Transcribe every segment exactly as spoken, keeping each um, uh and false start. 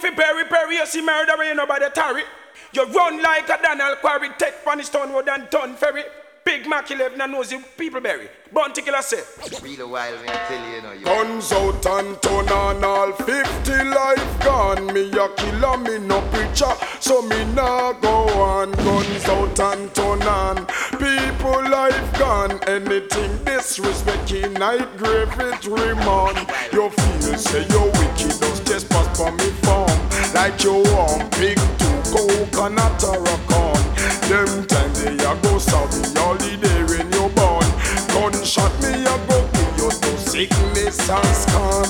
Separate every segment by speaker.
Speaker 1: fi bury, bury, you see murder, you know by the tarry. You run like a Donald Quarry, take funny stone road and turn ferry. Big Mac eleven and nosy people berry. Bounty killer say.
Speaker 2: Real wild when I tell you, you know. You
Speaker 3: Guns out and turn on all fifty life gone. Me a killer, me no preacher, so me nah go on. Guns out and turn on, people life gone. Anything disrespect in night grave it remand. You feel say you wicked, just just pass for me farm. Like you want big two coconut or a corn. Them time they a go sorry holiday when you born. Gunshot me a go kill you to sickness and scorn.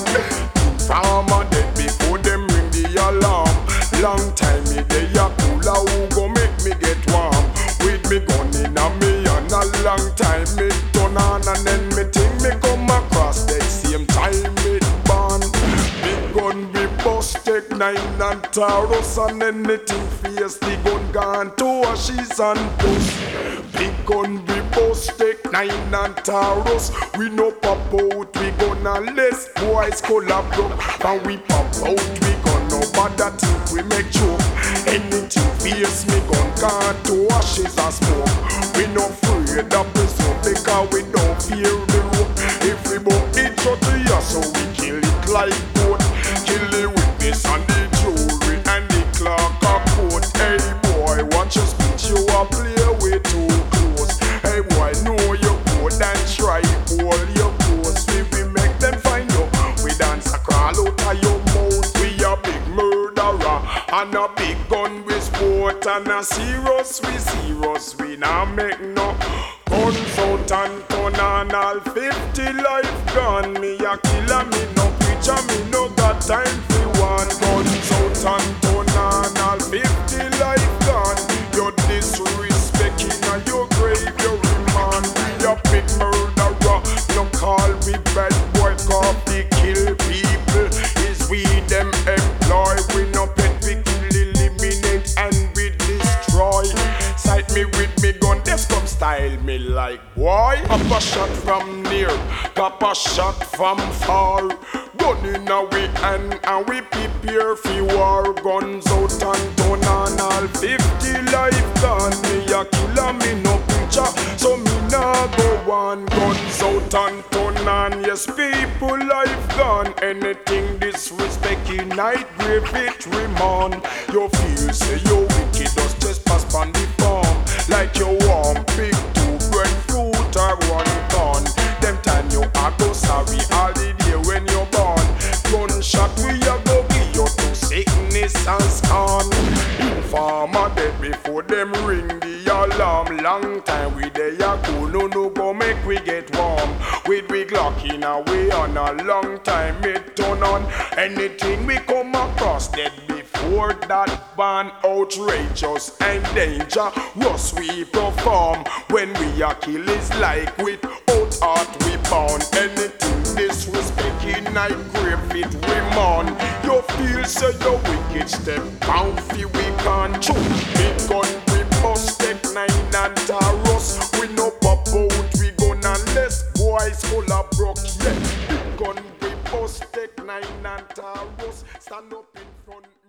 Speaker 3: Farmer dead before them ring the alarm. Long time me they a cooler who go make me get warm. With me gun in a me and a long time me turn on and then me think me come across the same time me born. Big gun be bust take nine and Taurus and anything face the gun gone to ashes and dust. Big gun be bust take nine and Taurus. We no pop out, we gonna less boys collaborate. And we pop out, we gonna bother think we make joke. Anything face me gun gone to ashes and smoke. We no afraid of the smoke because we don't fear the rope. If we both each other here, so we kill it like goat. Kill the witness and the jury and the clerk of court. Hey boy, watch your speech, you a play way too close. Hey boy, know your code and try hold your close. We we make them find you, we dance a crawl out of your mouth. We a big murderer and a big gun with sport. And a serious, we serious, we nah make no. Guns out and turn on all fifty life gone. Me a killer, me no preacher, me no got time for one. Guns out and turn on all fifty life gone. You disrespecting and you grave your remand. You big murderer, you call me bad boy, coffee kill people. Is we them employ, we no pet, we kill, eliminate and we destroy. Sight me with me gun, this come style me like boy. Cop a shot from near, cop a shot from far. Gun in a we hand and we prepare for war. Guns out and turn on all fifty life gone. Me a killer, me no preacher, so me nah go on. Guns out and turn on, yes people life gone. Anything disrespect in night grave it remand. You feel say you wicked, just just pass on the farm. Like you want big two breadfruit or one corn. Them time you a go sorry all the day when you born. Gunshot we a go give you to sickness and scorn. Informer dead before them ring the alarm. Long time we dey a cool, no no go make we get warm. With we Glock in a way on a long time it turn on. Anything we come across dead before that ban outrageous and danger. Rush we perform when we a kill is like with out heart we bound. Anything disrespect in night grave it remand. You feel so you wicked step bouncy we can't choose. Big gun we bust take nine and Taurus. We no pop out we gonna less boys full of broke. Yeah, big gun we bust take nine and Taurus. Stand up in front.